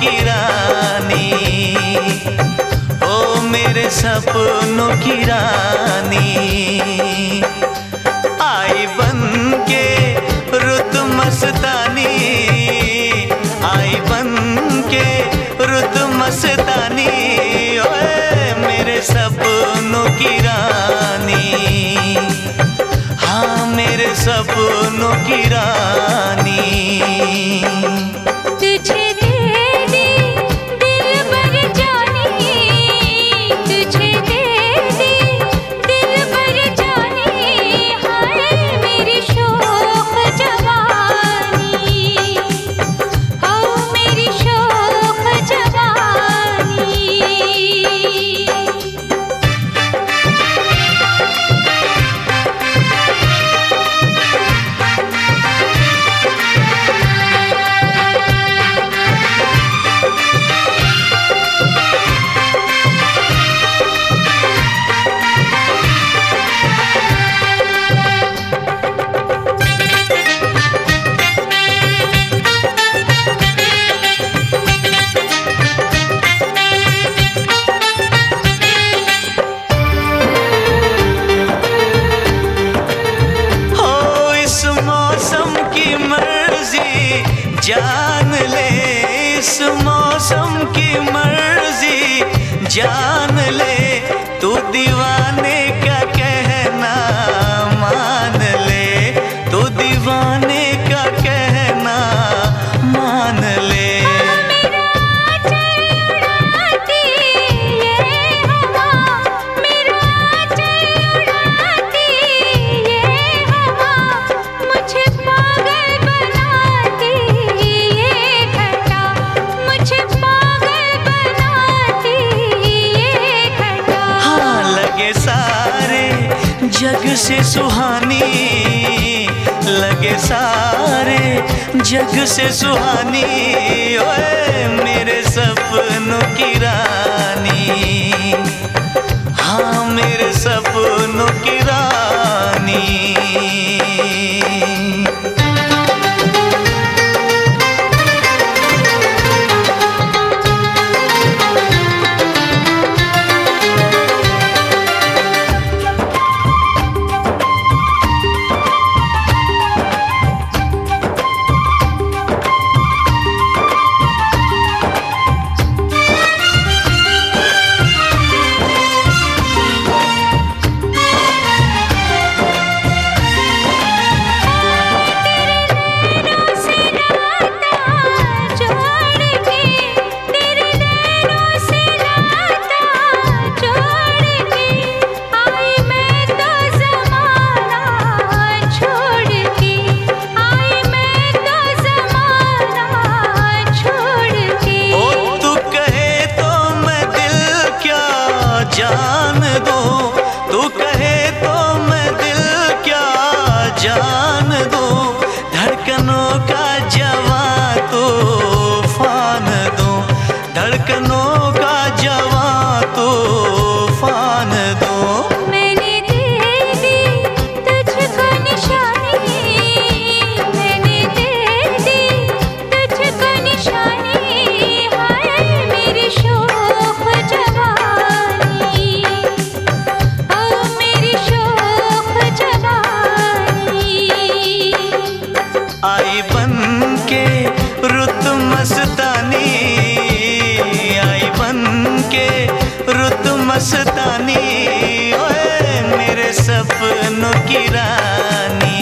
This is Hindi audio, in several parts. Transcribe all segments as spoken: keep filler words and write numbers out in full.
की रानी, ओ मेरे सपनों की रानी। आई बन के रुत मस्तानी, आई बन के रुत मस्तानी, ओए मेरे सपनों की रानी, हाँ मेरे सपनों की रानी। तुझे दे दी दिलबर जानी, तुझे दे दी दिलबर जानी, हाय मेरी शोख जवानी, ओ मेरी शोख जवानी। जान ले इस मौसम की मर्जी, जान ले तू दीवाने का कहना मान ले, तू दीवाने का कहना मान ले। जग से सुहानी लगे सारे जग से सुहानी, ओए मेरे सपनों की रानी, हाँ मेरे सपनों की रानी। जान दो तू कहे तो मैं दिल क्या जान दो, धड़कनों का जवां तूफान दो, धड़कनों का जवां तूफान दो। मैंने दे दी तुझको निशानी, मैंने दे दी तुझको निशानी, हाय मेरी शोख जवानी, आई बन के रुत मस्तानी, आई बन के रुत मस्तानी, ओए मेरे सपनों की रानी,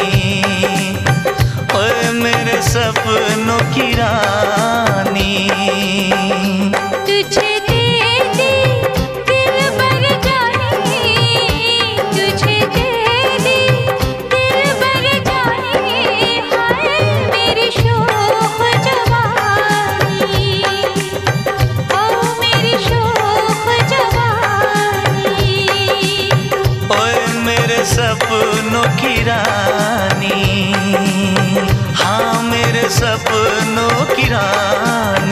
ओए मेरे सपनों की रानी। तुझे सपनों की रानी, हाँ मेरे सपनों की रानी।